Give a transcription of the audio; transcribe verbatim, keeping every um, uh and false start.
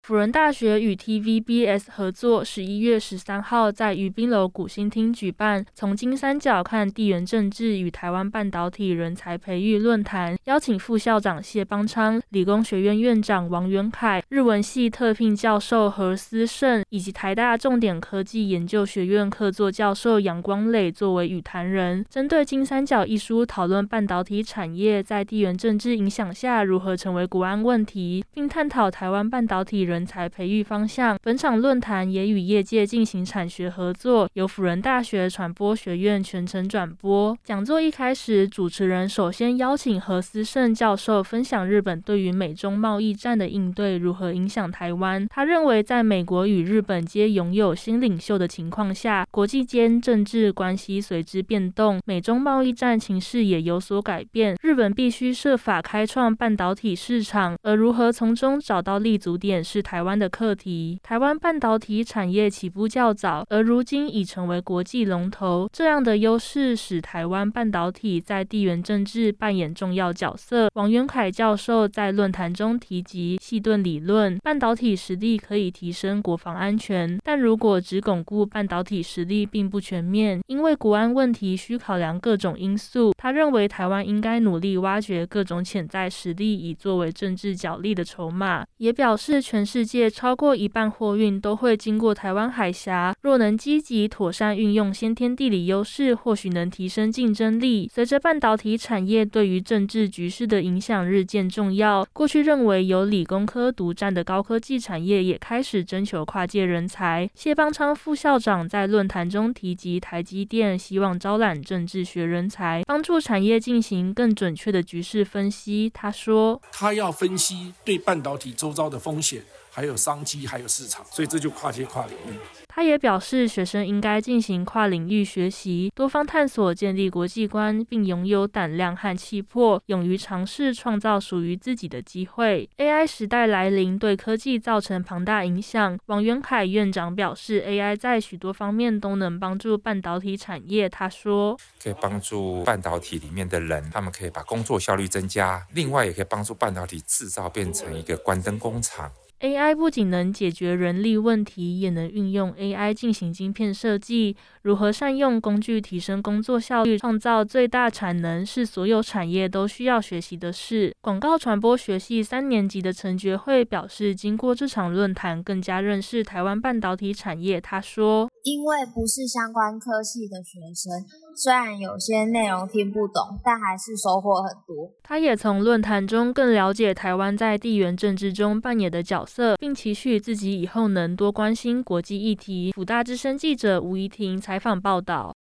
辅仁大学与 T V B S 合作，十一月十三号在于宾楼古新厅举办从金三角看地缘政治与台湾半导体人才培育论坛，邀请副校长谢邦昌、理工学院院长王元凯、日文系特聘教授何思胜以及台大重点科技研究学院客座教授杨光磊作为与谈人，针对金三角一书讨论半导体产业在地缘政治影响下如何成为国安问题，并探讨台湾半导体人才培育方向。本场论坛也与业界进行产学合作，由辅仁大学传播学院全程转播。讲座一开始，主持人首先邀请何思胜教授分享日本对于美中贸易战的应对如何影响台湾。他认为，在美国与日本皆拥有新领袖的情况下，国际间政治关系随之变动，美中贸易战情势也有所改变，日本必须设法开创半导体市场，而如何从中找到立足点是台湾的课题。台湾半导体产业起步较早，而如今已成为国际龙头，这样的优势使台湾半导体在地缘政治扮演重要角色。王元凯教授在论坛中提及细盾理论，半导体实力可以提升国防安全，但如果只巩固半导体实力并不全面，因为国安问题需考量各种因素。他认为台湾应该努力挖掘各种潜在实力，以作为政治角力的筹码，也表示全世界超过一半货运都会经过台湾海峡，若能积极妥善运用先天地理优势，或许能提升竞争力。随着半导体产业对于政治局势的影响日渐重要，过去认为由理工科独占的高科技产业也开始征求跨界人才。谢邦昌副校长在论坛中提及台积电希望招揽政治学人才，帮助产业进行更准确的局势分析。他说， 他要分析对半导体周遭的风险，还有商机，还有市场，所以这就跨界跨领域。 他也表示，学生应该进行跨领域学习，多方探索，建立国际观，并拥有胆量和气魄，勇于尝试，创造属于自己的机会。A I 时代来临，对科技造成庞大影响。王元凯院长表示 ，A I 在许多方面都能帮助半导体产业。他说， 可以帮助半导体里面的人，他们可以把工作效率增加，另外也可以帮助半导体制造变成一个关灯工厂。 A I 不仅能解决人力问题，也能运用 A I 进行晶片设计。如何善用工具提升工作效率，创造最大产能，是所有产业都需要学习的事。广告传播学系三年级的陈觉慧表示，经过这场论坛，更加认识台湾半导体产业。他说， 因为不是相关科系的学生，虽然有些内容听不懂，但还是收获很多。 他也从论坛中更了解台湾在地缘政治中扮演的角色，并期许自己以后能多关心国际议题。辅大之声记者吴怡婷采访报道。